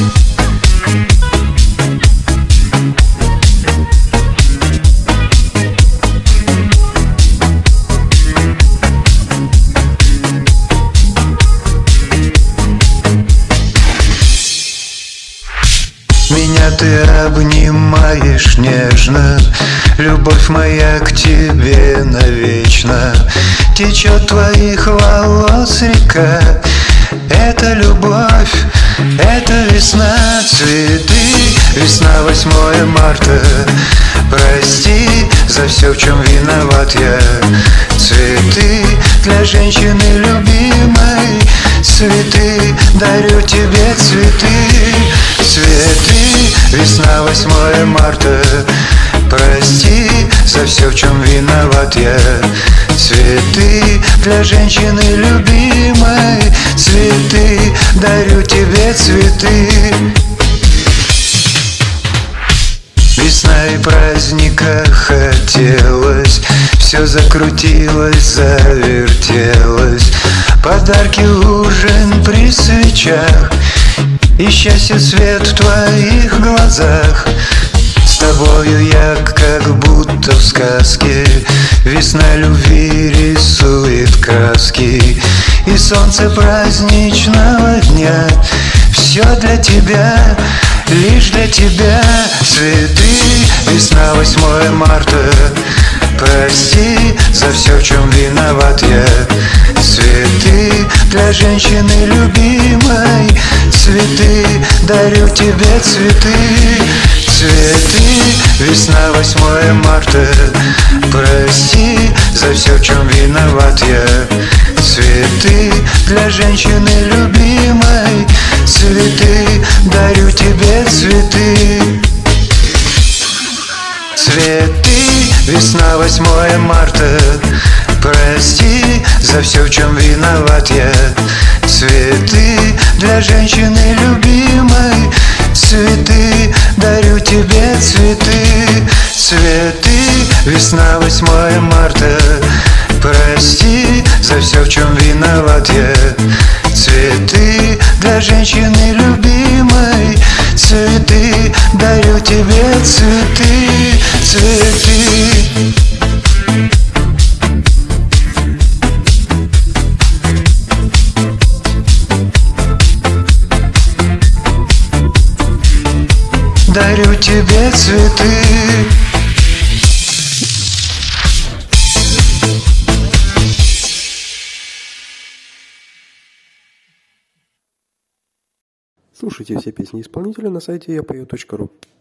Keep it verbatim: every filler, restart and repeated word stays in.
Меня ты обнимаешь нежно, любовь моя к тебе навечно. Течет твоих волос река, это любовь, это весна, цветы. Весна, восьмое марта, прости за все, в чем виноват я. Цветы для женщины любимой, цветы, дарю тебе цветы. Цветы, весна, восьмое марта, прости за все, в чем виноват я. Цветы для женщины любимой, цветы, дарю тебе цветы. Весна и праздника хотелось, все закрутилось, завертелось. Подарки, ужин при свечах и счастье, свет в твоих глазах. С тобою я как будто в сказке, весна любви рисует краски. И солнце праздничного дня, все для тебя, лишь для тебя. Цветы, весна, восьмое марта, прости за все, в чем виноват я. Цветы для женщины любимой, цветы, дарю тебе цветы. Цветы, весна, восьмое марта, прости за все, в чем виноват я. Цветы для женщины любимой, цветы, дарю тебе цветы. Цветы, весна, восьмое марта, прости за все, в чем виноват я. Цветы для женщины любимой, цветы, дарю тебе цветы. Цветы, весна, восьмое марта, прости за все, в чем виноват я. Цветы для женщины любимой, цветы, дарю тебе цветы. Цветы. Дарю тебе цветы. Слушайте все песни исполнителя на сайте я пою точка ру.